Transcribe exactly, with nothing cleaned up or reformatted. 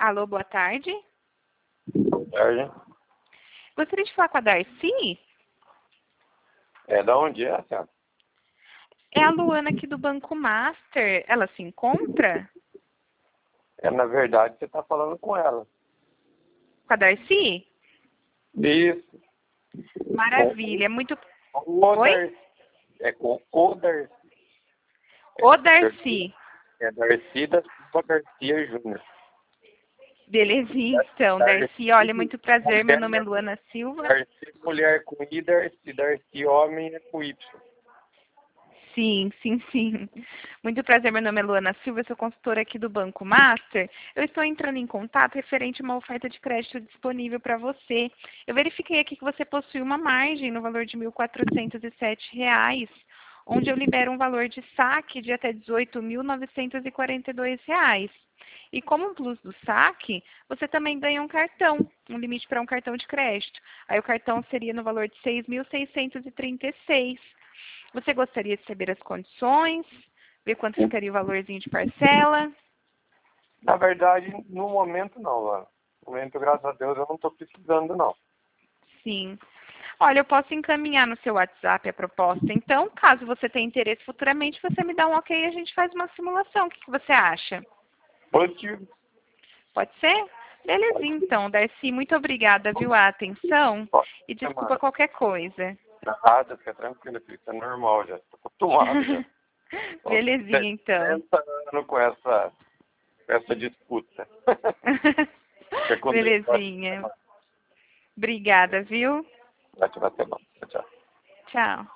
Alô, boa tarde. Boa tarde. Gostaria de falar com a Darcy? É, da onde é, senhora? É a Luana aqui do Banco Master. Ela se encontra? É, na verdade, você está falando com ela. Com a Darcy? Isso. Maravilha. É muito... O Oi? Darcy. É com o Darcy. Ô, Darcy. É Darcy da Silva Garcia Júnior. Belezinha, então. Darcy, olha, muito prazer. Meu nome é Luana Silva. Darcy, mulher com I, Darcy, Darcy, homem é com Y. Sim, sim, sim. Muito prazer, meu nome é Luana Silva, eu sou consultora aqui do Banco Master. Eu estou entrando em contato referente a uma oferta de crédito disponível para você. Eu verifiquei aqui que você possui uma margem no valor de mil quatrocentos e sete reais, onde eu libero um valor de saque de até dezoito mil novecentos e quarenta e dois reais. E como um plus do saque, você também ganha um cartão, um limite para um cartão de crédito. Aí o cartão seria no valor de seis mil seiscentos e trinta e seis reais. Você gostaria de saber as condições? Ver quanto ficaria o valorzinho de parcela? Na verdade, no momento não, Luana. No momento, graças a Deus, eu não estou precisando, não. Sim. Olha, eu posso encaminhar no seu WhatsApp a proposta. Então, caso você tenha interesse futuramente, você me dá um ok e a gente faz uma simulação. O que, que você acha? Positivo. Pode ser? Belezinha, então. Darcy, muito obrigada, viu, a atenção. E desculpa qualquer coisa. Nada, fica tranquilo, filho. Isso é normal já. Estou acostumado já. Belezinha, então. setenta anos com essa, com essa disputa. Belezinha. Obrigada, viu? Vai te bater bom. Tchau. Tchau.